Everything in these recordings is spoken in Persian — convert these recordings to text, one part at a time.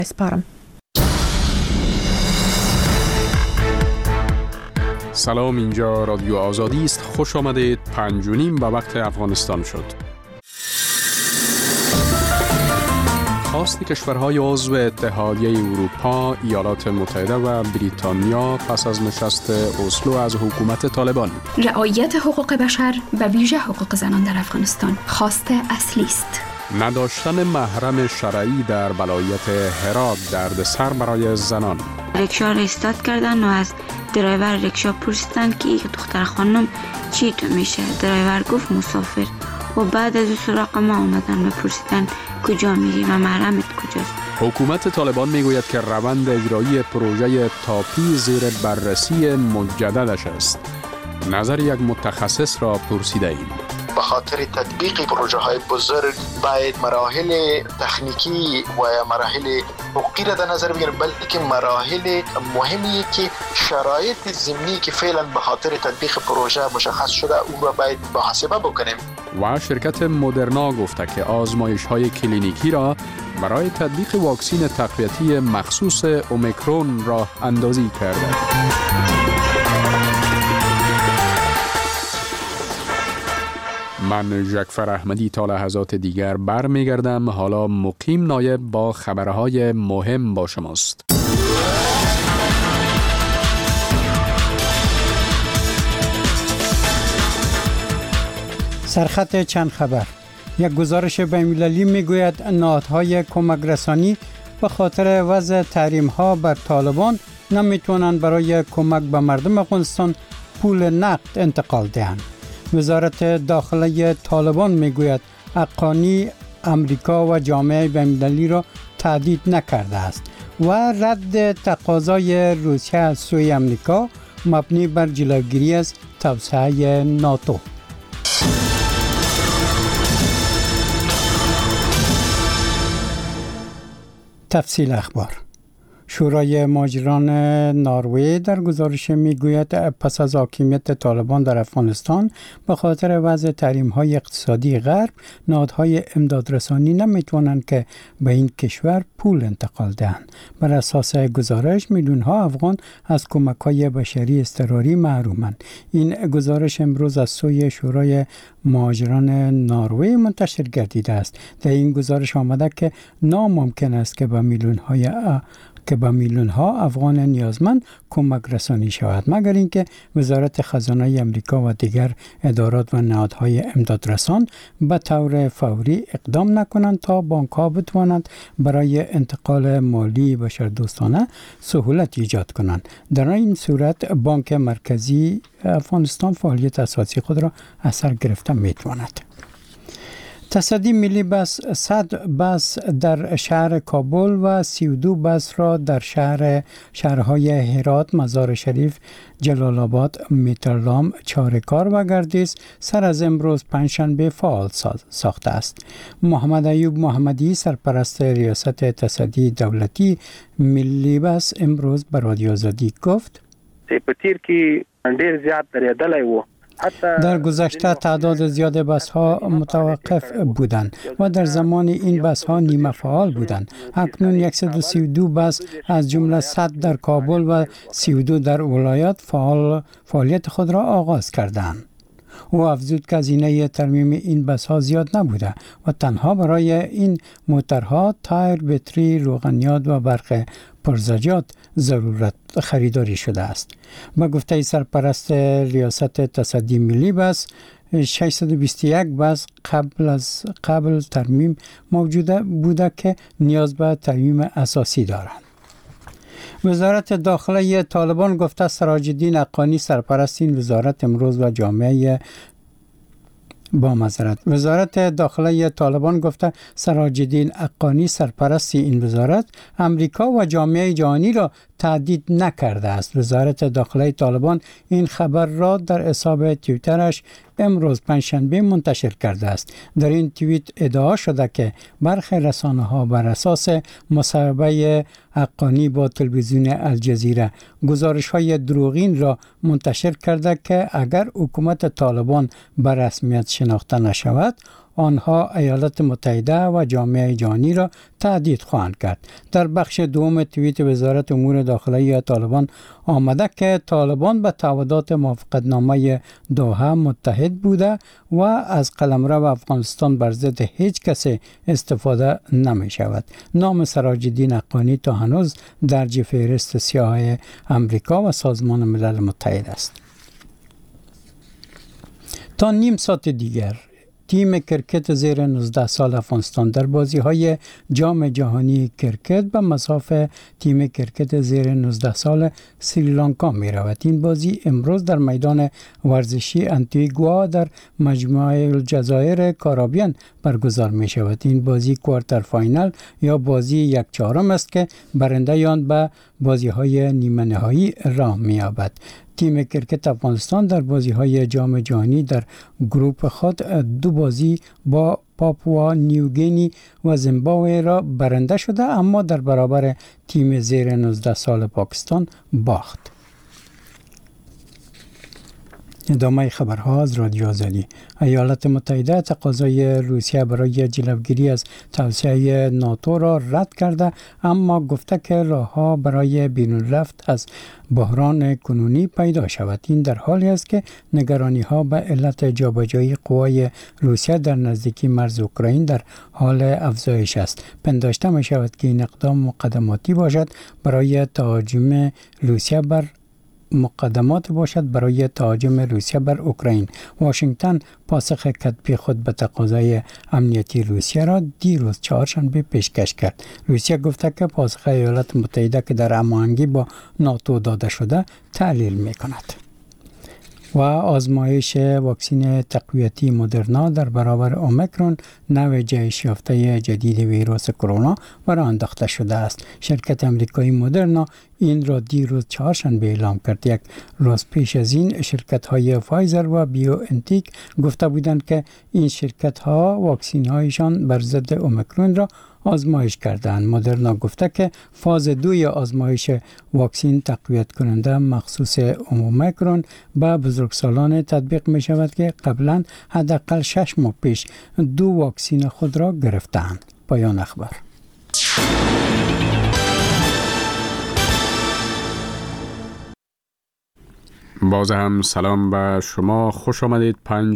اسپارم. سلام، اینجا رادیو آزادی است. خوش آمدید. 5:30 به وقت افغانستان شد. خواست کشورهای عضو اتحادیه اروپا، ایالات متحده و بریتانیا پس از نشست اسلو از حکومت طالبان. رعایت حقوق بشر و ویژه حقوق زنان در افغانستان خواست اصلی است. نداشتن محرم شرعی در ولایت هرات دردسر برای زنان. رکشا را استاد کردن و از درایور رکشا پرسیدن که یک دختر خانم چی تو میشه. درایور گفت مسافر. و بعد از سراغ ما آمدن و پرسیدن کجا میری و محرمت کجاست. حکومت طالبان میگوید که روند اجرایی پروژه تاپی زیر بررسی مجددش است. نظر یک متخصص را پرسیده ایم. به خاطر تطبیق پروژه های بزرگ باید مراحل تکنیکی و مراحل حقوقی را در نظر بگیریم، بلکه مراحل مهمی که شرایط ضمنی که فعلا به خاطر تطبیق پروژه مشخص شده او را باید محاسبه بکنیم. و شرکت مدرنا گفته که آزمایش های کلینیکی را برای تطبیق واکسین تقویتی مخصوص اومیکرون راه اندازی کرده. من جعفر احمدی تا لحظات دیگر برمیگردم. حالا مقیم نایب با خبرهای مهم با شماست. سرخط چند خبر. یک گزارش بین‌المللی میگوید نهادهای کمک رسانی به خاطر وضع تحریم‌ها بر طالبان نمیتوانند برای کمک به مردم افغانستان پول نقد انتقال دهند. وزارت داخله طالبان میگوید حقانی امریکا و جامعه بین‌المللی را تهدید نکرده است و رد تقاضای روسیه از سوی امریکا مبنی بر جلوگیری از توسعه ناتو. تفصیل اخبار. شورای مهاجران نروژ در گزارش میگوید پس از حاکمیت طالبان در افغانستان به خاطر وضع تحریم‌های اقتصادی غرب، نهادهای امدادرسانی نمیتوانند که به این کشور پول انتقال دهند. بر اساس گزارش میلیون‌ها افغان از کمک‌های بشری اضطراری محرومند. این گزارش امروز از سوی شورای مهاجران نروژ منتشر گردیده است. در این گزارش آمده که ناممکن است که به میلیون‌ها افغان نیازمند کمک رسانی شود، مگر اینکه وزارت خزانه امریکا و دیگر ادارات و نهادهای امدادرسان به طور فوری اقدام نکنند تا بانک‌ها بتوانند برای انتقال مالی بشردوستانه سهولت ایجاد کنند. در این صورت بانک مرکزی افغانستان فعالیت اساسی خود را از سر گرفته می‌تواند. تصدی ملی بس 100 بس در شهر کابل و 32 بس را در شهرهای هرات، مزار شریف، جلال آباد، میترلام، چارکار و گردیز سر از امروز پنجشنبه فعال ساخته است. محمد ایوب محمدی سرپرست ریاست تصدی دولتی ملی بس امروز به رادیو آزادی گفت: سپتیر که ډیر زیات درېدلی و. در گذشته تعداد زیاد بس‌ها متوقف بودند و در زمان این بس‌ها نیمه فعال بودند. اکنون 132 بس از جمله 100 در کابل و 32 در ولایات فعالیت خود را آغاز کردند. او افزود که هزینه ترمیم این بس‌ها زیاد نبوده و تنها برای این موترها تایر، بطری، روغنیات و برق پرزجاج ضرورت خریداری شده است. با گفته سرپرست ریاست تصدی ملی بس 621 بس قبل ترمیم موجوده بوده که نیاز به ترمیم اساسی دارند. وزارت داخله طالبان گفته سراج الدین حقانی سرپرست این وزارت امروز و وزارت داخله طالبان گفته سراج الدین حقانی سرپرست این وزارت امریکا و جامعه جهانی را تهدید نکرده است. وزارت داخله طالبان این خبر را در حساب توییترش امروز پنجشنبه منتشر کرده است. در این توییت ادعا شده که برخی رسانه‌ها بر اساس مصاحبه حقانی با تلویزیون الجزیره گزارش‌های دروغین را منتشر کرده که اگر حکومت طالبان به رسمیت شناخته نشود آنها ایالات متحده و جامعه جهانی را تهدید خواهند کرد. در بخش دوم توییت وزارت امور داخلی طالبان آمده که طالبان به تعهدات موافقتنامه دوحه متحد بوده و از قلمرو افغانستان بر ضد هیچ کسی استفاده نمی شود. نام سراج الدین حقانی تا هنوز درج فهرست سیاه امریکا و سازمان ملل متحد است. تا نیم ساعت دیگر تیم کرکت زیر 19 سال افغانستان در بازی‌های جام جهانی کرکت به مصاف تیم کرکت زیر 19 سال سریلانکا می‌رود. این بازی امروز در میدان ورزشی انتیگوا در مجموعه الجزایر کارابین برگزار می‌شود. این بازی کوارتر فاینال یا بازی یک چهارم است که برنده آن به بازی‌های نیمه نهایی راه می‌یابد. تیم کرکت افغانستان در بازی‌های جام جهانی در گروپ خود 2 بازی با پاپوا نیوگینی و زیمبابوه را برنده شده، اما در برابر تیم زیر 19 سال پاکستان باخت. ادامه خبرها از رادیو آزادی. ایالات متحده تقاضای روسیه برای جلوگیری از توسعه ناتو را رد کرده، اما گفته که راه‌ها برای بیرون رفت از بحران کنونی پیدا شود. این در حالی است که نگرانی‌ها به علت جابجایی قوای روسیه در نزدیکی مرز اوکراین در حال افزایش است. پنداشته می شود که این اقدام مقدماتی باشد برای تهاجم روسیه بر اوکراین. واشنگتن پاسخ کتبی خود به تقاضای امنیتی روسیه را دیروز چهارشنبه پیشکش کرد. روسیه گفته که پاسخ ایالات متحده که در هماهنگی با ناتو داده شده تعلیل می‌کند. و آزمایش واکسن تقویتی مدرنا در برابر اومیکرون نوع جهش یافته جدید ویروس کرونا برای انداخته شده است. شرکت امریکایی مدرنا این را دیروز چهارشنبه اعلام کرد. یک روز پیش از این شرکت‌های فایزر و بیو انتیک گفته بودند که این شرکت‌ها واکسن‌هایشان بر ضد اومیکرون را آزمایش کردند. مدرنا گفته که فاز 2 آزمایش واکسن تقویت کننده مخصوص اومیکرون به بزرگسالان تطبیق می شود که قبلا حداقل 6 ماه پیش 2 واکسن خود را گرفتند. پایان اخبار. باز هم سلام به شما، خوش آمدید.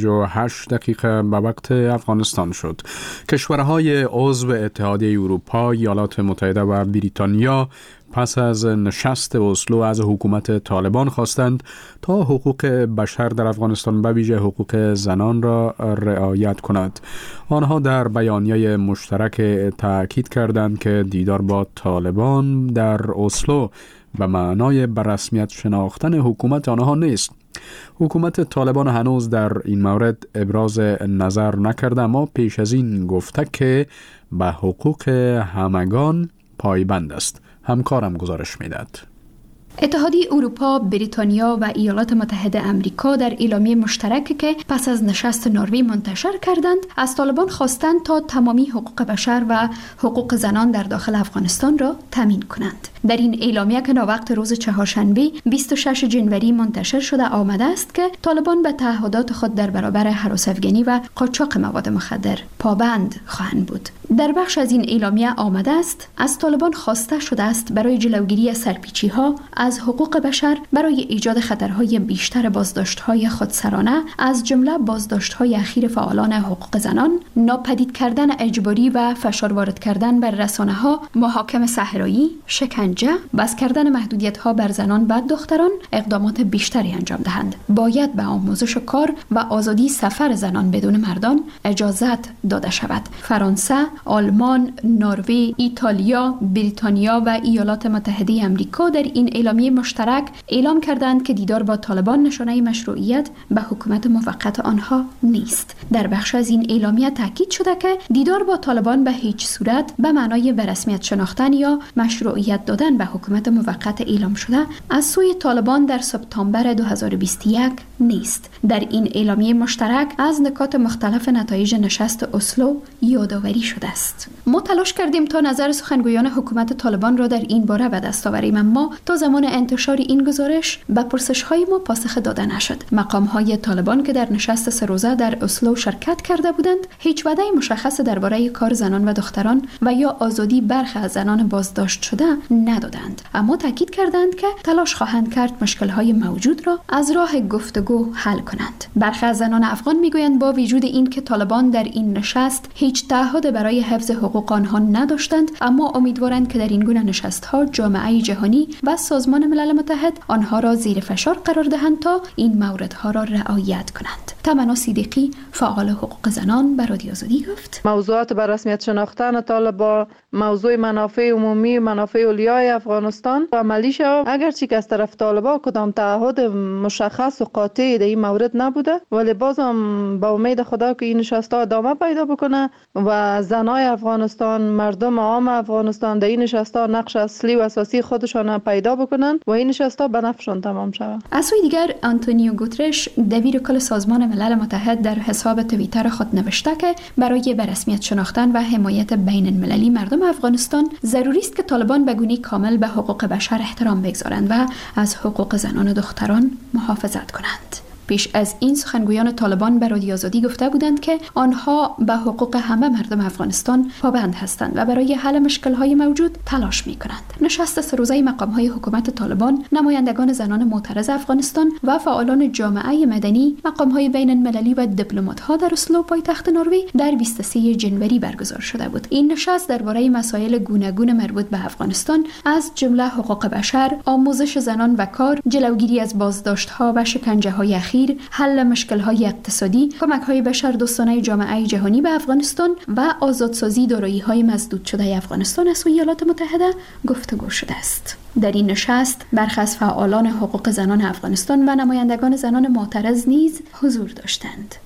58 دقیقه به وقت افغانستان شد. کشورهای عضو اتحادیه اروپا، ایالات متحده و بریتانیا پس از نشست اسلو از حکومت طالبان خواستند تا حقوق بشر در افغانستان به ویژه حقوق زنان را رعایت کند. آنها در بیانیه مشترک تاکید کردند که دیدار با طالبان در اسلو به معنای به رسمیت شناختن حکومت آنها نیست. حکومت طالبان هنوز در این مورد ابراز نظر نکرده، اما پیش از این گفته که به حقوق همگان پایبند است. همکارم گزارش میدهد. اتحادیه اروپا، بریتانیا و ایالات متحده آمریکا در اعلامیه مشترکی که پس از نشست نروژ منتشر کردند، از طالبان خواستند تا تمامی حقوق بشر و حقوق زنان در داخل افغانستان را تامین کنند. در این اعلامیه که ناوقت روز چهارشنبه 26 جنوری منتشر شده آمده است که طالبان به تعهدات خود در برابر هراس‌افکنی و قاچاق مواد مخدر پابند خواهند بود. در بخش از این اعلامیه آمده است از طالبان خواسته شده است برای جلوگیری از سرپیچی‌ها از حقوق بشر برای ایجاد خطرهای بیشتر بازداشت‌های خودسرانه از جمله بازداشت‌های اخیر فعالان حقوق زنان، ناپدید کردن اجباری و فشار وارد کردن بر رسانه‌ها، محاکم صحرایی، شکنجه، بس کردن محدودیت‌ها بر زنان و دختران اقدامات بیشتری انجام دهند. باید به آموزش کار و آزادی سفر زنان بدون مردان اجازت داده شود. فرانسه، آلمان، نروژ، ایتالیا، بریتانیا و ایالات متحده آمریکا در این اعلامیه مشترک اعلام کردند که دیدار با طالبان نشانه مشروعیت به حکومت موقت آنها نیست. در بخش از این اعلامیه تاکید شده که دیدار با طالبان به هیچ صورت به معنای به رسمیت شناختن یا مشروعیت دادن به حکومت موقت اعلام شده از سوی طالبان در سپتامبر 2021 نیست. در این اعلامیه مشترک از نکات مختلف نتایج نشست اسلو یادآوری شده شده است. ما تلاش کردیم تا نظر سخنگویان حکومت طالبان را در این باره به دست آوریم، اما تا زمان انتشار این گزارش به پرسش‌های ما پاسخ داده نشد. مقام‌های طالبان که در نشست سه روزه در اسلو شرکت کرده بودند، هیچ وعده مشخص درباره کار زنان و دختران و یا آزادی برخی از زنان بازداشت شده ندادند، اما تاکید کردند که تلاش خواهند کرد مشکل‌های موجود را از راه گفتگو حل کنند. برخی از زنان افغان میگویند با وجود این که طالبان در این نشست هیچ تعهد برای حفظ حقوق آنها نداشتند، اما امیدوارند که در این گونه نشست‌ها جامعه جهانی و سازمان ملل متحد آنها را زیر فشار قرار دهند تا این موردها را رعایت کنند. تمنا صدیقی، فعال حقوق زنان، به رادیو آزادی گفت: موضوعات به رسمیت شناختن طالبان، موضوع منافع عمومی، منافع اولیای افغانستان عملی شود. اگرچه که از طرف طالبان کدام تعهد مشخص و قاطعی در این مورد نبوده، ولی بازم با امید خدا که این نشست‌ها ادامه پیدا بکنه و زنای افغانستان، مردم عام افغانستان در این نشست‌ها نقش اصلی و اساسی خودشان پیدا بکنن و این نشست‌ها به نفعشان تمام شود. از سوی دیگر آنتونیو گوترش، دبیر کل سازمان ملل متحد، در حساب توییتر خود نوشته که برای به رسمیت شناختن و حمایت بین المللی مردم افغانستان ضروری است که طالبان به گونه‌ای کامل به حقوق بشر احترام بگذارند و از حقوق زنان و دختران محافظت کنند. پیش از این سخنگویان طالبان به رادیو آزادی گفته بودند که آنها به حقوق همه مردم افغانستان پابند هستند و برای حل مشکل‌های موجود تلاش می‌کنند. نشست سه روزه مقام‌های حکومت طالبان، نمایندگان زنان معترض افغانستان و فعالان جامعه مدنی، مقام‌های بین‌المللی و دیپلمات‌ها در اسلو پایتخت نروژ در 23 جنوری برگزار شده بود. این نشست درباره مسائل گوناگون مربوط به افغانستان از جمله حقوق بشر، آموزش زنان و کار، جلوگیری از بازداشت‌ها و شکنجه‌های حل مشکل‌های اقتصادی، کمک‌های بشردوستانه جامعه جهانی به افغانستان و آزادسازی دارایی‌های مسدود شده افغانستان از سوی ایالات متحده گفتگو شده است. در این نشست برخی از فعالان حقوق زنان افغانستان و نمایندگان زنان معترض نیز حضور داشتند.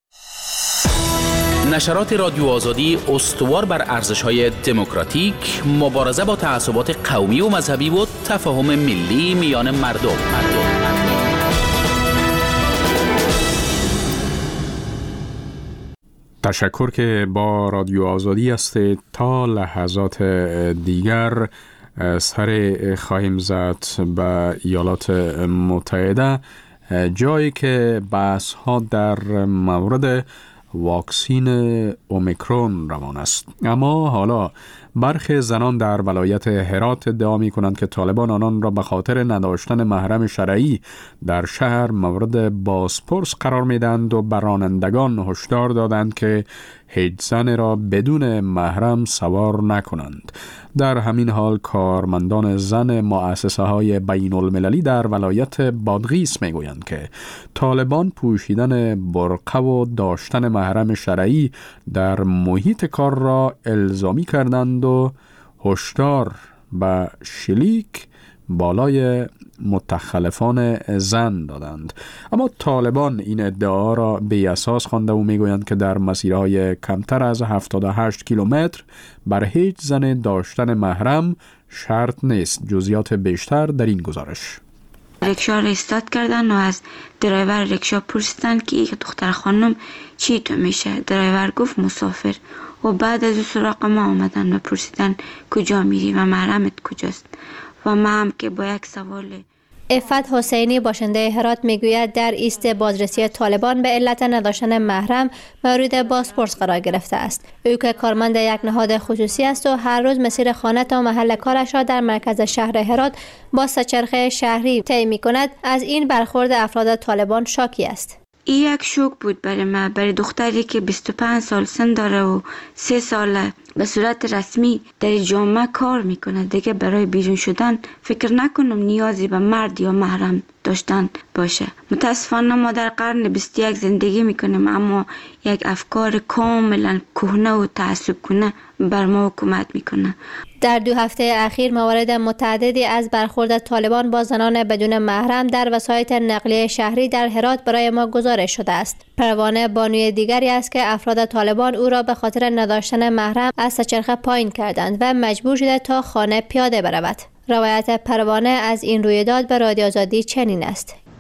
نشرات رادیو آزادی استوار بر ارزش‌های دموکراتیک، مبارزه با تعصبات قومی و مذهبی و تفاهم ملی میان مردم. تشکر که با رادیو آزادی هستید. تا لحظات دیگر سر خواهیم زد به ایالات متحده، جایی که بحث ها در مورد واکسین اومیکرون روان است. اما حالا برخی زنان در ولایت هرات ادعا می کنند که طالبان آنان را به خاطر نداشتن محرم شرعی در شهر مورد بازپرس قرار می دهند و به رانندگان هشدار دادند که هیچ زن را بدون محرم سوار نکنند. در همین حال کارمندان زن مؤسسه های بین المللی در ولایت بادغیس می گویند که طالبان پوشیدن برقع و داشتن محرم شرعی در محیط کار را الزامی کردند و هشدار به شلیک بالای متخلفان زن دادند. اما طالبان این ادعا را بی اساس خوانده و میگویند که در مسیرهای کمتر از 78 کیلومتر بر هیچ زن داشتن محرم شرط نیست. جزئیات بیشتر در این گزارش. رکشا را استارت کردن و از درایور رکشا پرسیدن که یک دختر خانم چی تو میشه. درایور گفت مسافر. و بعد از سراغ ما آمدن و پرسیدن کجا میری و محرمت کجاست. و ما هم که با یک سوال. عفت حسینی باشنده هرات میگوید در ایست بازرسی طالبان به علت نداشتن محرم مورد بازپرس قرار گرفته است. او که کارمند یک نهاد خصوصی است و هر روز مسیر خانه تا محل کارش را در مرکز شهر هرات با سه‌چرخه شهری طی می‌کند، از این برخورد افراد طالبان شاکی است. این یک شوک بود برای ما، برای دختری که 25 سال سن داره و 3 سال به صورت رسمی در جامعه کار میکنه. دیگه برای بیرون شدن فکر نکنم نیازی به مرد یا محرم داشتن باشه. متاسفانه ما در قرن 21 زندگی میکنیم، اما یک افکار کاملا کهنه و تعصب کنه بر ما حکومت میکنه. در 2 هفته اخیر موارد متعددی از برخورد طالبان با زنان بدون محرم در وسایط نقلیه شهری در هرات برای ما گزارش شده است. پروانه بانوی دیگری است که افراد طالبان او را به خاطر نداشتن محرم از سه‌چرخه پایین کردند و مجبور شده تا خانه پیاده برود. روایت پروانه از این رویداد به رادیو آزادی چنین است: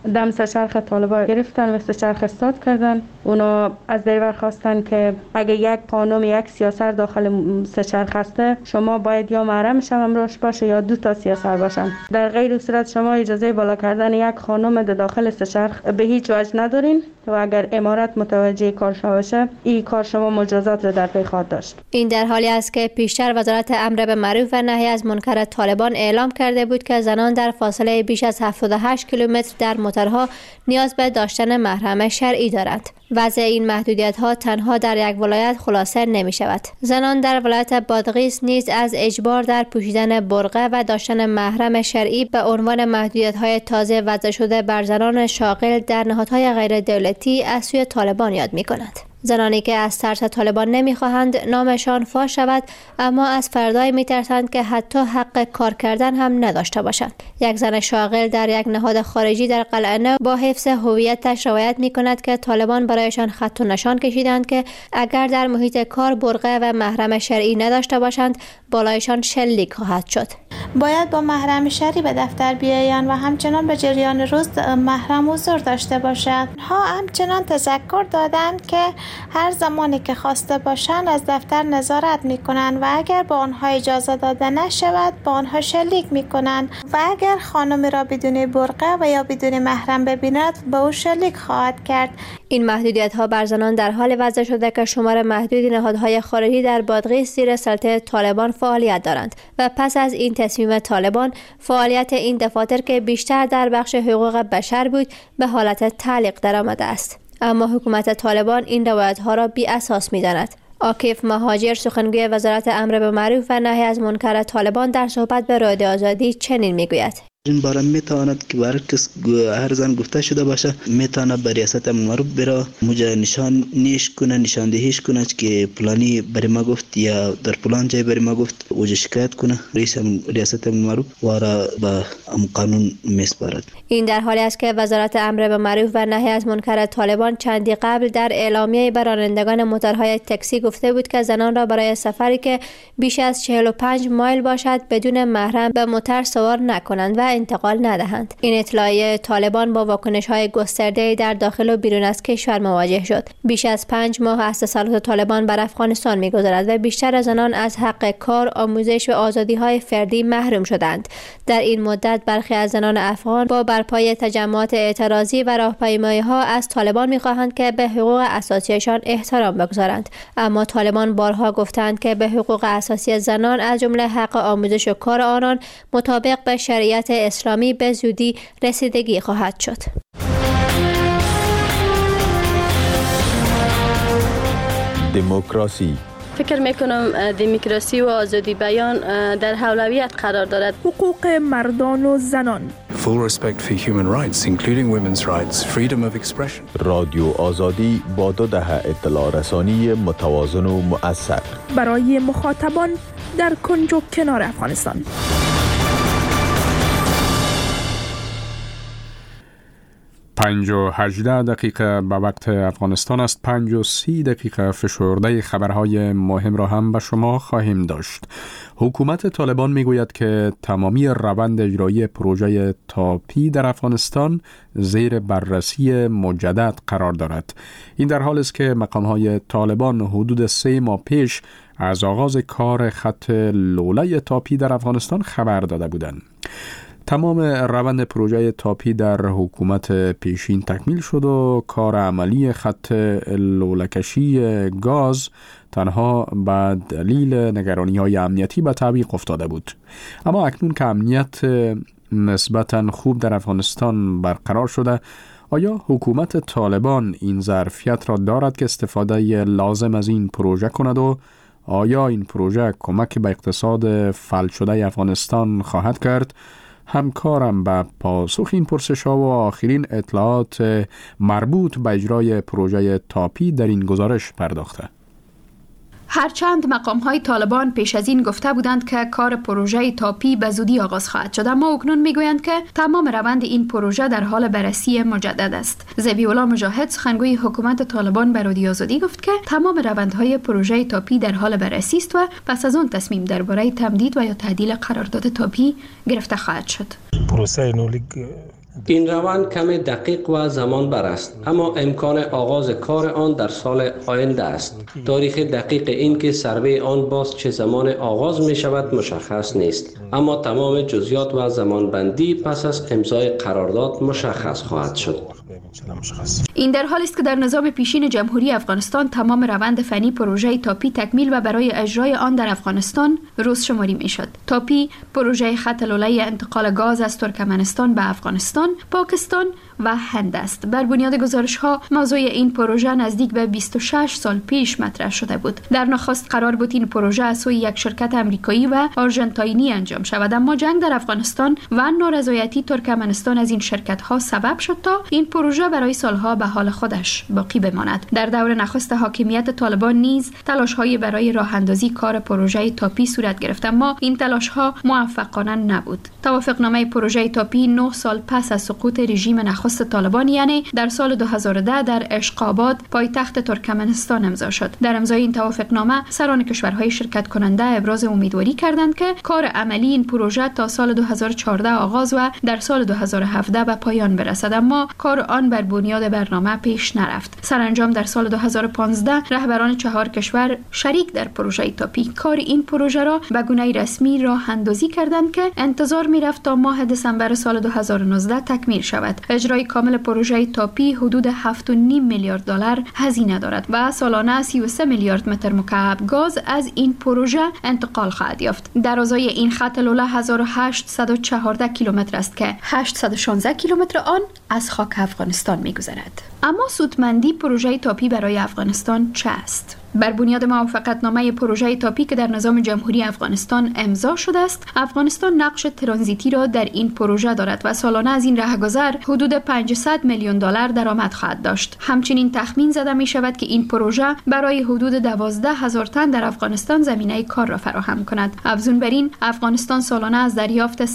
دم سه‌چرخ طالبان گرفتن و سه‌چرخ استاد کردن. اونا از دیور خواستن که اگه یک قانون یک سیاسر داخل سه‌چرخ هسته، شما باید یا محرمش همراهش باشه یا 2 تا سیاسر باشن. در غیر صورت شما اجازه بالا کردن یک خانم در داخل سه‌چرخ به هیچ وجه ندارین و اگر امارت متوجه کار شما باشه، این کار شما مجازات را در پی خواهد داشت. این در حالی است که پیشتر وزارت امر به معروف و نهی از منکر طالبان اعلام کرده بود که زنان در فاصله بیش از 78 کیلومتر در موترها نیاز به داشتن محرم شرعی دارند. وضع این محدودیت‌ها تنها در یک ولایت خلاصه نمی‌شود. زنان در ولایت بادغیس نیز از اجبار در پوشیدن برقع و داشتن محرم شرعی به عنوان محدودیت‌های تازه وضع شده بر زنان شاغل در نهادهای غیر دولتی از سوی طالبان یاد می‌کنند. زنانی که از ترس طالبان نمیخواهند نامشان فاش شود، اما از فردایی میترسند که حتی حق کار کردن هم نداشته باشند. یک زن شاغل در یک نهاد خارجی در قلعه نو با حفظ هویتش روایت میکند که طالبان برایشان خط و نشان کشیدند که اگر در محیط کار برقع و محرم شرعی نداشته باشند، بالایشان شلیک خواهد شد. باید با محرم شرعی به دفتر بیایند و همچنان به جریان روز محرم حضور داشته باشد. ها همچنان تذکر دادند که هر زمانی که خواسته باشند از دفتر نظارت میکنند و اگر به آنها اجازه داده نشود به آنها شلیک میکنند و اگر خانمی را بدون برقع و یا بدون محرم ببیند به او شلیک خواهد کرد. این محدودیت ها بر زنان در حال وضع شده که شمار محدودی نهادهای خارجی در بادغیس زیر سلطه طالبان فعالیت دارند و پس از این تصمیم طالبان فعالیت این دفاتر که بیشتر در بخش حقوق بشر بود به حالت تعلیق درآمده است. اما حکومت طالبان این روایت ها را بی اساس می داند. عاکف مهاجر سخنگوی وزارت امر به معروف و نهی از منکر طالبان در صحبت به رادیو آزادی چنین می گوید: این باره میتواند که برای کس هر زن گفته شده باشه میتواند به ریاست امر معروف بره موجه نشان نیش کنه، نشاندهیش کنه که پلانی بری ما گفت یا در پلان جای بری ما گفت اوجه شکایت کنه، ریاست امر معروف وارا به قانون میسپارد. این در حالی است که وزارت امر به معروف و نهی از منکر طالبان چندی قبل در اعلامیه به رانندگان موتورهای تاکسی گفته بود که زنان را برای سفری که بیش از 45 مایل باشد بدون محرم به موتور سوار نکنند و انتقال ندهند. این اطلاعیه طالبان با واکنش‌های گسترده‌ای در داخل و بیرون از کشور مواجه شد. بیش از 5 ماه از تسلط طالبان بر افغانستان می‌گذرد و بیشتر زنان از حق کار، آموزش و آزادی‌های فردی محروم شدند. در این مدت برخی از زنان افغان با برپای تجمعات اعتراضی و راهپیمایی‌ها از طالبان می‌خواهند که به حقوق اساسیشان احترام بگذارند. اما طالبان بارها گفتند که به حقوق اساسی زنان از جمله حق آموزش و کار آنان مطابق به شریعت اسلامی به زودی رسیدگی خواهد شد. دموکراسی. فکر میکنم دموکراسی و آزادی بیان در اولویت قرار دارد. حقوق مردان و زنان. Full respect for human rights, including women's rights, freedom of expression. رادیو آزادی با 2 دهه اطلاع رسانی متوازن و مؤثر برای مخاطبان در کنج و کنار افغانستان. 5:18 دقیقه به وقت افغانستان است. 5:30 دقیقه فشرده خبرهای مهم را هم به شما خواهیم داشت. حکومت طالبان میگوید که تمامی روند اجرایی پروژه تاپی در افغانستان زیر بررسی مجدد قرار دارد. این در حالی است که مقامهای طالبان حدود 3 ماه پیش از آغاز کار خط لوله تاپی در افغانستان خبر داده بودند. تمام روند پروژه تاپی در حکومت پیشین تکمیل شد و کار عملی خط لوله‌کشی گاز تنها به دلیل نگرانی‌های امنیتی به تعویق افتاده بود. اما اکنون که امنیت نسبتاً خوب در افغانستان برقرار شده، آیا حکومت طالبان این ظرفیت را دارد که استفاده لازم از این پروژه کند و آیا این پروژه کمک به اقتصاد فلج شده افغانستان خواهد کرد؟ همکارم به پاسخ این پرسش‌ها و آخرین اطلاعات مربوط به اجرای پروژه تاپی در این گزارش پرداخته. هرچند مقام‌های طالبان پیش از این گفته بودند که کار پروژه تاپی به زودی آغاز خواهد شد، اما اکنون میگویند که تمام روند این پروژه در حال بررسی مجدد است. ذبیح‌الله مجاهد سخنگوی حکومت طالبان به رادیو آزادی گفت که تمام روندهای پروژه تاپی در حال بررسی است و پس از آن تصمیم درباره تمدید و یا تعدیل قرارداد تاپی گرفته خواهد شد. پروسه نولیگ این روند کمی دقیق و زمان بر است، اما امکان آغاز کار آن در سال آینده است. تاریخ دقیق این که سروی آن باز چه زمان آغاز می شود مشخص نیست، اما تمام جزئیات و زمانبندی پس از امضای قرارداد مشخص خواهد شد. این در حالی است که در نظام پیشین جمهوری افغانستان تمام روند فنی پروژه تاپی تکمیل و برای اجرای آن در افغانستان روز شماری می شد. تاپی پروژه خط لوله انتقال گاز از ترکمنستان به افغانستان، پاکستان و هند است. بر بنیاد گزارش ها موضوع این پروژه نزدیک به 26 سال پیش مطرح شده بود. در نخست قرار بود این پروژه از سوی یک شرکت آمریکایی و آرژانتینی انجام شود، اما جنگ در افغانستان و نارضایتی ترکمنستان از این شرکت ها سبب شد تا این پروژه برای سالها به حال خودش باقی بماند. در دور نخست حاکمیت طالبان نیز تلاش‌های برای راه اندازی کار پروژه تاپی صورت گرفت، اما این تلاش‌ها موفقانه نبود. توافقنامه پروژه تاپی 9 سال پس از سقوط رژیم نخست طالبان، یعنی در سال 2010 در اشقاباد پایتخت ترکمنستان امضا شد. در امضای این توافقنامه سران کشورهای شرکت کننده ابراز امیدواری کردند که کار عملی این پروژه تا سال 2014 آغاز و در سال 2017 به پایان برسد، اما کار آن بر بنیاد برنامه پیش نرفت. سرانجام در سال 2015 رهبران 4 کشور شریک در پروژه تاپی کار این پروژه را به گونه رسمی راه اندازی کردند که انتظار می‌رفت تا ماه دسامبر سال 2019 تکمیل شود. اجرای کامل پروژه تاپی حدود 7.5 میلیارد دلار هزینه دارد و سالانه 33 میلیارد متر مکعب گاز از این پروژه انتقال خواهد یافت. درازای این خط لوله 1814 کیلومتر است که 816 کیلومتر آن از خاک افغانستان می‌گذرد. اما سودمندی پروژه تاپی برای افغانستان چه است؟ بر بنیاد موافقتنامه پروژه تاپی که در نظام جمهوری افغانستان امضا شده است، افغانستان نقش ترانزیتی را در این پروژه دارد و سالانه از این راهگذر حدود 500 میلیون دلار درآمد خواهد داشت. همچنین تخمین زده می شود که این پروژه برای حدود 12,000 تن در افغانستان زمینه کار را فراهم کند. افزون بر این، افغانستان سالانه از دریافت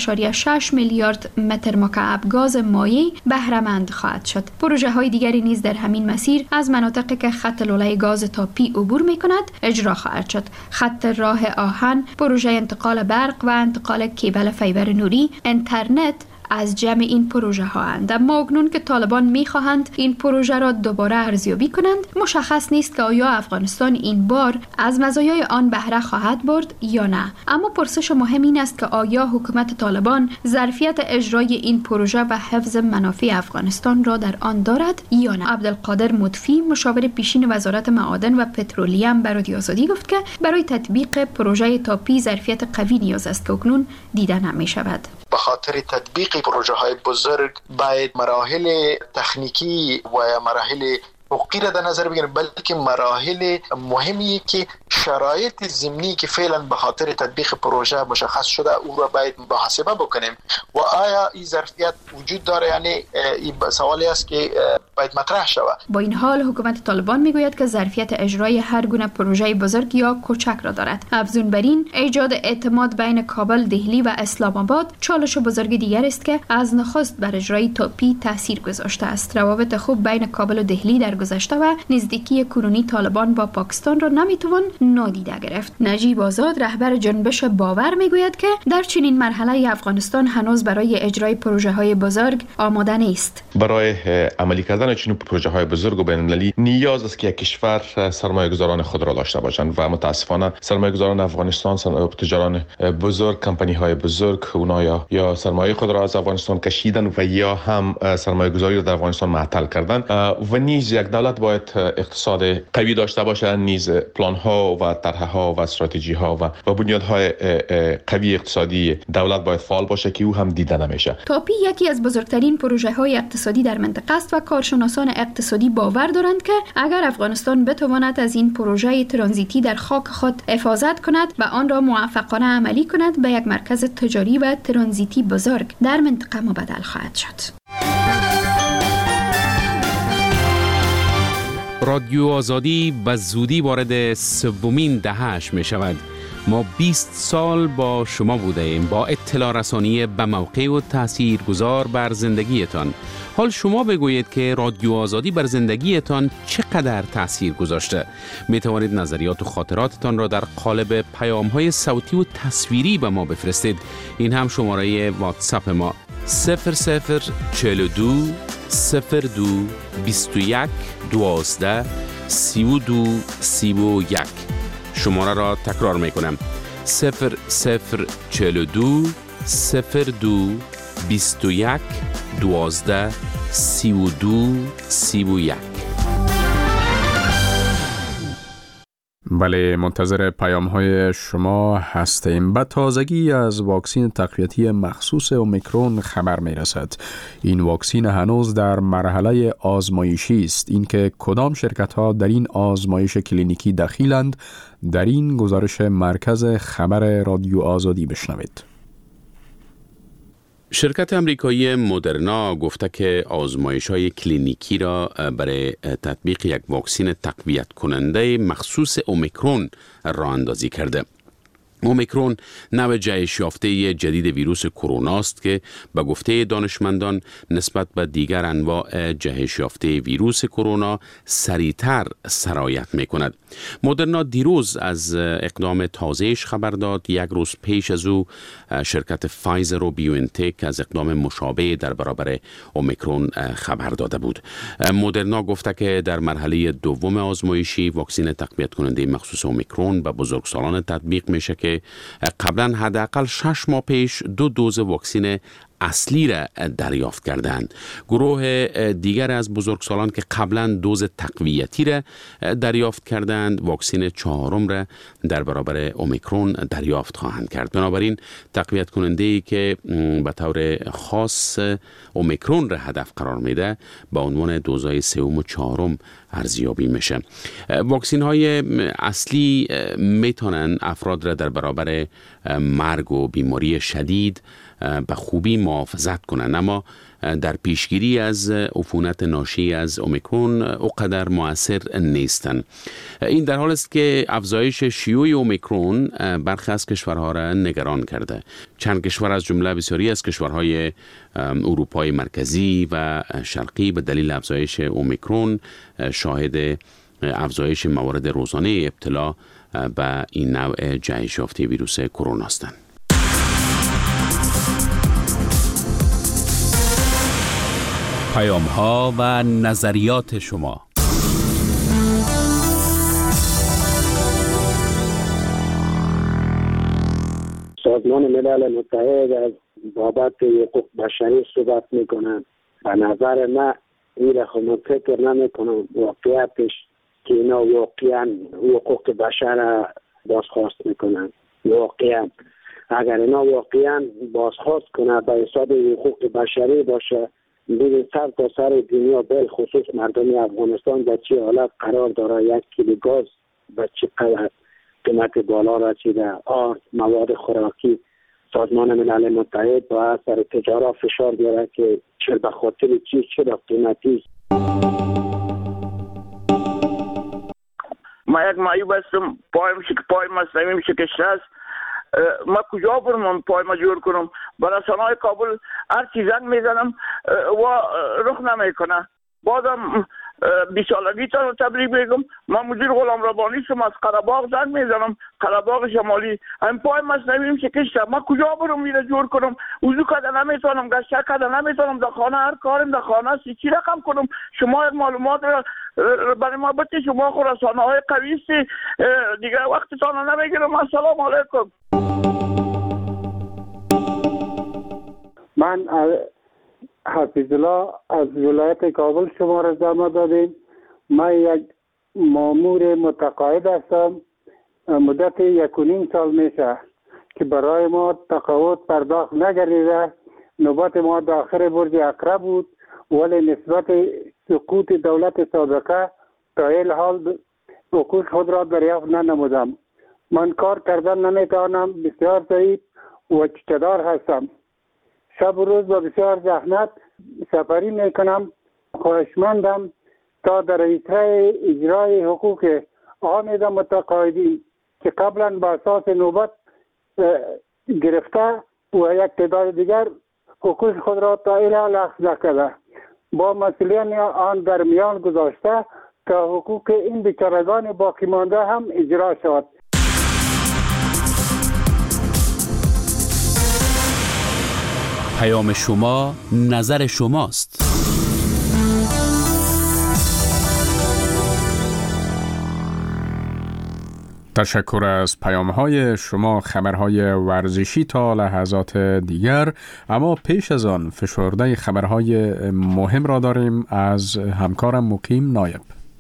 0.6 میلیارد متر مکعب گاز مایع بهره مند خواهد شد. پروژه های دیگری نیز در همین مسیر از مناطقی که خط لوله گاز تاپی عبور می کند اجرا خواهد شد. خط راه آهن، پروژه انتقال برق و انتقال کیبل فیبر نوری، اینترنت از جمع این پروژه ها اند. اما اکنون که طالبان می خواهند این پروژه را دوباره ارزیابی کنند، مشخص نیست که آیا افغانستان این بار از مزایای آن بهره خواهد برد یا نه. اما پرسش مهم این است که آیا حکومت طالبان ظرفیت اجرای این پروژه و حفظ منافع افغانستان را در آن دارد یا نه. عبدالقادر مطفی، مشاور پیشین وزارت معادن و پترولیم، به رادیو آزادی گفت که برای تطبیق پروژه تاپی ظرفیت قوی نیاز است که اکنون دیده نمی شود. به خاطر تطبیق پروژه های بزرگ باید مراحل تکنیکی و مراحل حقوقی را در نظر بگیریم، بلکه مراحل مهمی که شرایط ضمنی که فعلا به خاطر تطبیق پروژه مشخص شده او را باید محاسبه بکنیم و آیا این ظرفیت وجود داره، یعنی این سوالی است که باید مطرح شود. با این حال حکومت طالبان میگوید که ظرفیت اجرای هر گونه پروژه بزرگ یا کوچک را دارد. افزون بر این، ایجاد اعتماد بین کابل، دهلی و اسلام آباد چالش بزرگ دیگر است که از نخست بر اجرای تاپی تاثیر گذاشته است. روابط خوب بین کابل و دهلی در گذشته و نزدیکی کنونی طالبان با پاکستان را نمیتوان نادیده گرفت. نجیب آزاد، رهبر جنبش باور، میگوید که در چنین مرحله افغانستان هنوز برای اجرای پروژه های بزرگ آماده نیست. برای عملی کردن چنین پروژه های بزرگ و بین‌المللی نیاز است که یک کشور سرمایه‌گذاران خود را داشته باشند و متاسفانه سرمایه‌گذاران افغانستان، تجاران بزرگ، کمپانی های بزرگ، اونها یا سرمایه خود را از افغانستان کشیدن و یا هم سرمایه‌گذاری را در افغانستان معطل کردن و نیز یک دولت باید اقتصاد قوی داشته باشه، نیز پلان ها و طرح ها و استراتژی ها و بنیادهای قوی اقتصادی دولت باید فعال باشه که او هم دیده نمیشه. تاپی یکی از بزرگترین پروژه های اقتصادی در منطقه است و کارشناسان اقتصادی باور دارند که اگر افغانستان بتواند از این پروژه ترانزیتی در خاک خود حفاظت کند و آن را موفقانه عملی کند، به یک مرکز تجاری و ترانزیتی بزرگ در منطقه مبدل خواهد شد. رادیو آزادی به زودی وارد سومین دهه‌اش می شود. ما 20 سال با شما بوده ایم، با اطلاع رسانی به موقع و تاثیرگذار بر زندگیتان. حال شما بگویید که رادیو آزادی بر زندگیتان چقدر تاثیر گذاشته. می توانید نظریات و خاطراتتان را در قالب پیام‌های صوتی و تصویری به ما بفرستید. این هم شماره واتساپ ما 0042 02 21 12 32 31. شماره را تکرار می کنم: 0042 02 21 12 32 31. بله، منتظر پیام های شما هستیم. به تازگی از واکسن تقویتی مخصوص اومیکرون خبر می رسد. این واکسن هنوز در مرحله آزمایشی است. اینکه کدام شرکت ها در این آزمایش کلینیکی دخیلند، در این گزارش مرکز خبر رادیو آزادی بشنوید. شرکت امریکایی مدرنا گفته که آزمایش‌های کلینیکی را برای تطبیق یک واکسن تقویت کننده مخصوص اومیکرون راه اندازی کرده. اومیکرون نوع جهش یافته جدید ویروس کرونا است که به گفته دانشمندان نسبت به دیگر انواع جهش یافته ویروس کرونا سریعتر سرایت می کند. مدرنا دیروز از اقدام تازهش خبر داد. یک روز پیش از او شرکت فایزر و بیوانتک از اقدام مشابه در برابر اومیکرون خبر داده بود. مدرنا گفته که در مرحله دوم آزمایشی واکسن تقویت کننده مخصوص اومیکرون به بزرگسالان تطبیق میشه که قبلا حداقل 6 ماه پیش 2 دوز واکسن اصلی را دریافت کردند. گروه دیگر از بزرگسالان که قبلا دوز تقویتی را دریافت کردند، واکسن 4م را در برابر اومیکرون دریافت خواهند کرد. بنابراین تقویت کننده ای که به طور خاص اومیکرون را هدف قرار میده با عنوان دوزهای 3 و 4 ارزیابی میشه. واکسن های اصلی میتونن افراد را در برابر مرگ و بیماری شدید به خوبی محافظت کنند، اما در پیشگیری از عفونت ناشی از اومیکرون اونقدر مؤثر نیستند. این در حال است که افزایش شیوع اومیکرون برخی از کشورها را نگران کرده. چند کشور از جمله بسیاری از کشورهای اروپای مرکزی و شرقی به دلیل افزایش اومیکرون شاهد افزایش موارد روزانه ابتلا به این نوع جهش یافته ویروس کرونا هستند. پیام ها و نظریات شما. سازمان ملل متحد از بابت حقوق بشری صحبت میکنند. به نظر من این رقم فکر نمی کنم واقعیتش که اینا واقعا حقوق بشر بازخواست میکنند. واقعا اگر اینا واقعا بازخواست کنند به حساب حقوق بشری باشه، ببین سر تا سر دنیا بل خصوص مردم افغانستان در چه حالت قرار داره. 1 کیلو گاز به چه قیمت بالا رسیده. مواد خوراکی. سازمان ملل متحد با اثر تجارت فشار بیاره که چه به خاطر چرا قیمتی. ما یک معیوب هستم، پای مصنوعیم شکسته است. ما کجا برم پای ما جور کنم؟ به رسانه‌های کابل هر چی زنگ میزنم و رخ نمیکنه. بازم 20 سالگی تا تبریک میگم. من مدیر غلام ربانی شم، از قره‌باغ زنگ میزنم، قره‌باغ شمالی. این پای مصنوعیم شکسته. ما کجا برم میره جور کنم؟ وضو کردن نمیتونم، گشت کردن نمیتونم، در خانه هر کارم در خانه است. چی رقم کنم؟ شما معلومات برای ما بده. شما خود رسانه‌های قوی است دیگه، وقتتان نمیگیرم. السلام علیکم. من حفیظ الله از ولایت کابل شما را زحمه دادیم. من یک مامور متقاعد هستم. مدت 1.5 سال میشه که برای ما تقاعد پرداخت نگردیده. نوبت ما داخل برج اقرب بود، ولی نسبت سقوط دولت سابقه تا این حال حقوق خود را دریافت ننمودم. من کار کردن نمیتوانم، بسیار ضعیف و چتدار هستم. شب و روز با بسیار زحمت سفری میکنم. خواهشمندم تا در ایتره اجرای حقوق آمده متقاعدین که قبلا با اساس نوبت گرفته و یک تعداد دیگر حقوق خود را تا الان اخذ کرده، با مسئولین آن در میان گذاشته تا حقوق این بیچارگان باقی مانده هم اجرا شود. پیام شما نظر شماست. تشکر از پیام‌های شما. خبرهای ورزشی تا لحظات دیگر، اما پیش از آن فشرده خبرهای مهم را داریم از همکارم مقیم نایب.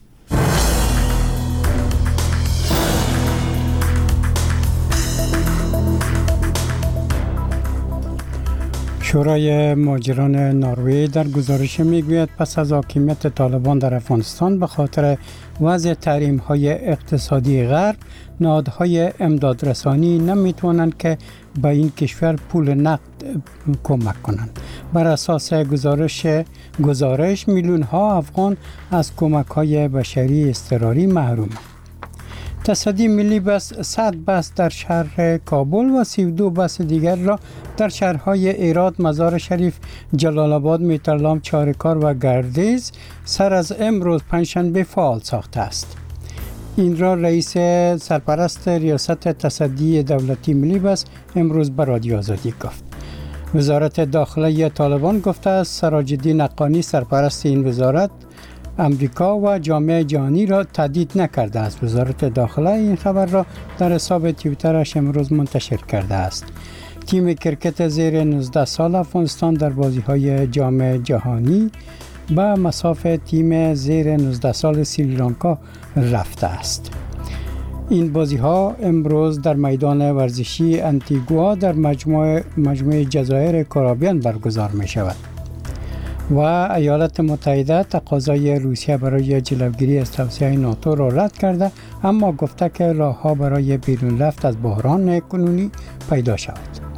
شورای مهاجران نروژ در گزارش میگوید پس از حاکمیت طالبان در افغانستان به خاطر وضع تحریم‌های اقتصادی غرب، نهادهای امدادرسانی نمیتوانند که به این کشور پول نقد کمک کنند. بر اساس گزارش میلیون ها افغان از کمک‌های بشری اضطراری محرومند. تصدی ملی بس 100 بس در شهر کابل و 32 بس دیگر را در شهرهای ایراد، مزار شریف، جلال آباد، میترلام، چارکار و گردیز سر از امروز پنجشنبه فعال ساخته است. این را رئیس سرپرست ریاست تصدی دولتی ملی بس امروز به رادیو آزادی گفت. وزارت داخله طالبان گفته است سراج الدین حقانی سرپرست این وزارت امریکا و جامعه جهانی را تهدید نکرده است. وزارت داخله این خبر را در حساب توییترش امروز منتشر کرده است. تیم کرکت زیر 19 سال افغانستان در بازی‌های جام جهانی به مساف تیم زیر 19 سال سریلانکا رفته است. این بازی‌ها امروز در میدان ورزشی انتیگوا در مجموعه جزایر کارائیبیان برگزار می‌شود. و ایالات متحده تقاضای روسیه برای جلوگیری از توسعه ناتو را رد کرده، اما گفته که راه‌ها برای بیرون رفت از بحران کنونی پیدا شود.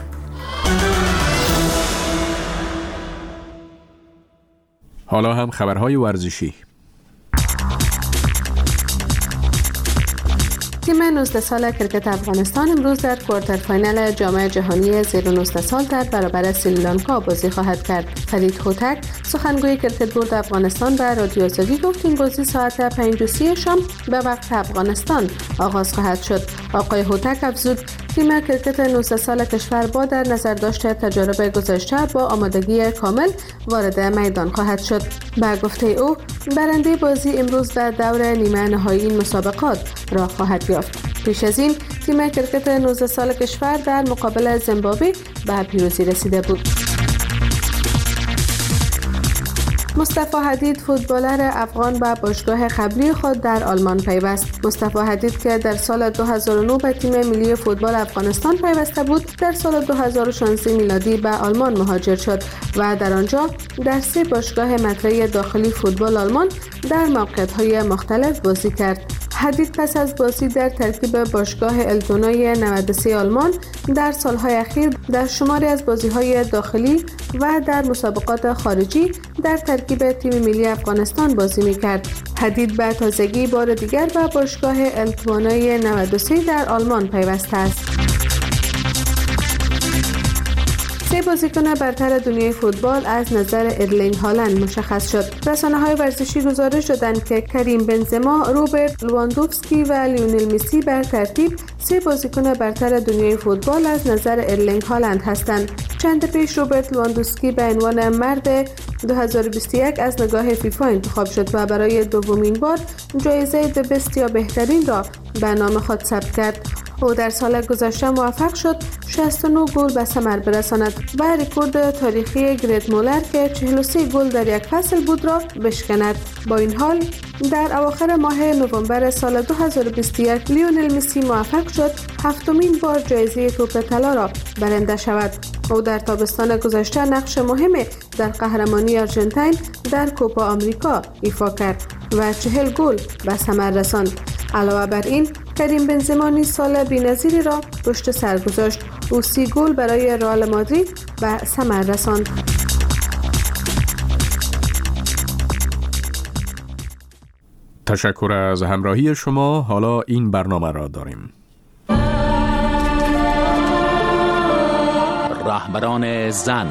حالا هم خبرهای ورزشی. تیم 19 ساله کرکت افغانستان امروز در کوارتر فاینال جام جهانی زیر 19 سال در برابر سریلانکا بازی خواهد کرد. فرید هوتک سخنگوی کرکت بورد افغانستان به رادیو آزادی گفت این بازی ساعت 5:30 شام به وقت افغانستان آغاز خواهد شد. آقای هوتک افزود تیم کرکت 19 سال کشور با در نظر داشته تجارب گذشته با آمادگی کامل وارد میدان خواهد شد. به گفته او برنده بازی امروز به دور نیمه نهایی این مسابقات راه خواهد یافت. پیش از این تیم کرکت 19 سال کشور در مقابل زیمبابوه به پیروزی رسیده بود. مصطفی حدید فوتبالر افغان به باشگاه قبلی خود در آلمان پیوست. مصطفی حدید که در سال 2009 به تیم ملی فوتبال افغانستان پیوسته بود، در سال 2016 میلادی به آلمان مهاجر شد و در آنجا در 3 باشگاه مطرح داخلی فوتبال آلمان در موقعیت‌های مختلف بازی کرد. حدید پس از بازی در ترکیب باشگاه التونای 93 آلمان در سالهای اخیر در شماری از بازی‌های داخلی و در مسابقات خارجی در ترکیب تیم ملی افغانستان بازی می‌کرد. حدید به تازگی بار دیگر به باشگاه التونای 93 در آلمان پیوسته است. 3 بازیکن برتر دنیای فوتبال از نظر ارلینگ هالند مشخص شد. رسانه‌های ورزشی گزارش دادند که کریم بنزما، روبرت لواندوفسکی و لیونل مسی بر ترتیب 3 بازیکن برتر دنیای فوتبال از نظر ارلینگ هالند هستند. چند پیش روبرت لواندوفسکی به عنوان مرد 2021 از نگاه فیفا انتخاب شد و برای دومین بار جایزه د بست یا بهترین را به نام خود ثبت کرد. او در سال گذشته موفق شد 69 گل به ثمر برساند و رکورد تاریخی گرت مولر که 43 گل در یک فصل بود را بشکند. با این حال در اواخر ماه نوامبر سال 2021 لیونل مسی موفق شد 7مین بار جایزه توپ طلا را برنده شود. او در تابستان گذشته نقش مهمی در قهرمانی آرژانتین در کوپا آمریکا ایفا کرد و 40 گل به ثمر رساند. علاوه بر این کریم بنزما نیز سال بی‌نظیری را پشت سر گذاشت. او 30 گل برای رئال مادرید به ثمر رساند. تشکر از همراهی شما. حالا این برنامه را داریم. رهبران زن.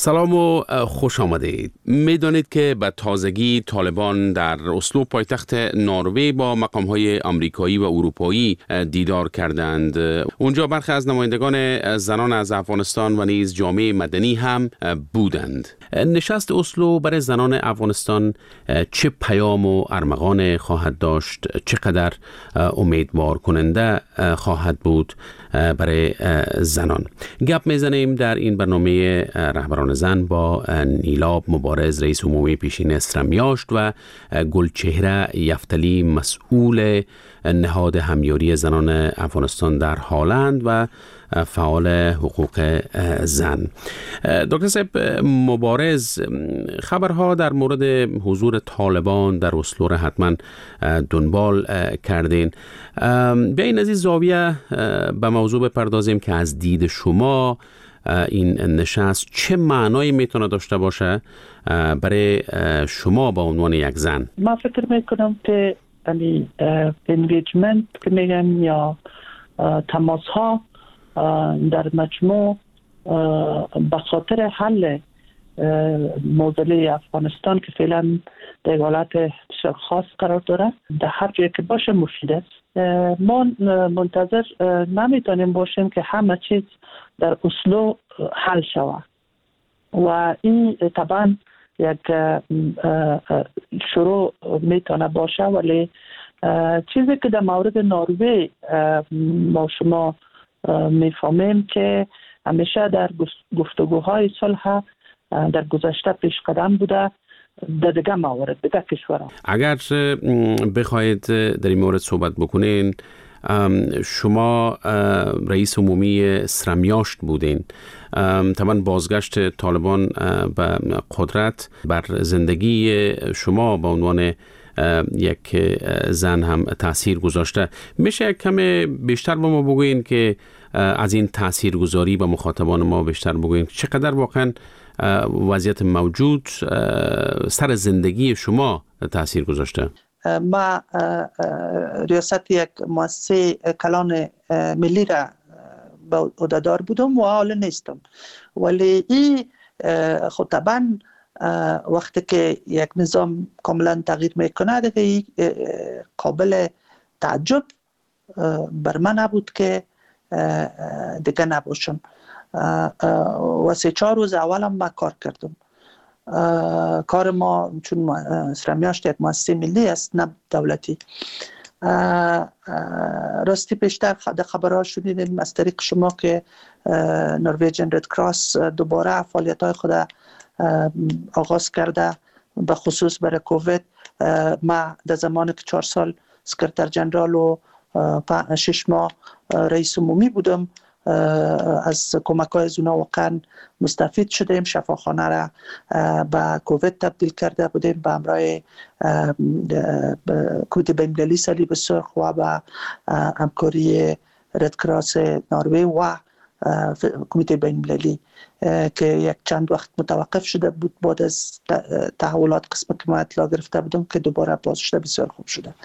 سلام و خوش آمدید. میدانید که به تازگی طالبان در اسلو پایتخت نروژ با مقام‌های آمریکایی و اروپایی دیدار کردند. اونجا برخی از نمایندگان زنان از افغانستان و نیز جامعه مدنی هم بودند. نشست اسلو برای زنان افغانستان چه پیام و ارمغان خواهد داشت؟ چقدر امیدوار کننده خواهد بود برای زنان؟ گپ میزنیم در این برنامه رهبران زن با نیلاب مبارز، رئیس عمومی پیشین اسرمیاشت، و گلچهره یفتلی، مسئول نهاد همیاری زنان افغانستان در هالند و فعال حقوق زن. دکتر صاحب مبارز، خبرها در مورد حضور طالبان در اسلو را حتما دنبال کردین. بیایید از این زاویه به موضوع بپردازیم که از دید شما این نشست چه معنایی میتونه داشته باشه برای شما به عنوان یک زن؟ من فکر میکنم که انگیجمنت که میگن یا تماس ها در مجموع به خاطر حل معضله افغانستان که فعلا در حالت بسیار خاص قرار داره در هر جایی که باشه مفید است. ما منتظر نمیتونیم باشیم که همه چیز در اسلو حل شود و این طبعا یک شروع میتونه باشه، ولی چیزی که در مورد نروژ ما شما میفهمیم که همیشه در گفتگوهای صلح در گذشته پیش قدم بوده در دیگه موارد، دیگه کشورها. اگر بخواید در این مورد صحبت بکنین، شما رئیس عمومی اسرمیاشت بودین. طبعا بازگشت طالبان به قدرت بر زندگی شما به عنوان یک زن هم تأثیر گذاشته. میشه کمی بیشتر با ما بگوین که از این تأثیرگذاری به مخاطبان ما بیشتر بگوین چقدر واقعا وضعیت موجود سر زندگی شما تأثیر گذاشته؟ ما ریاست یک مؤسسه کلان ملی را به عهده‌دار بودم و حالا نیستم، ولی این خود طبعا وقتی که یک نظام کاملا تغییر میکنه دیگه قابل تعجب بر من نبود که دیگه نباشم. و 3-4 روز اولم ما کار کردم. کار ما چون اسرمیاشت یک مؤسسه ملی است نه دولتی، راستی بیشتر خبرها شدیدیم از طریق شما که نرویجن رد کراس دوباره فعالیت‌های خود آغاز کرده، به خصوص برای کووید. ما در زمانی که 4 سال سکرتر جنرال و 6 ماه رئیس عمومی بودم، از کمک‌های از اونا واقعا مستفید شدیم. شفاخانه را به کووید تبدیل کرده بودیم به همراه کمیته بین‌المللی صلیب سرخ و به همکاری رد کراس نروژ و کمیته بین‌المللی که یک چند وقت متوقف شده بود بعد از تحولات قسمی که ما اطلاع گرفته بودم که دوباره باز شده. بسیار خوب شده.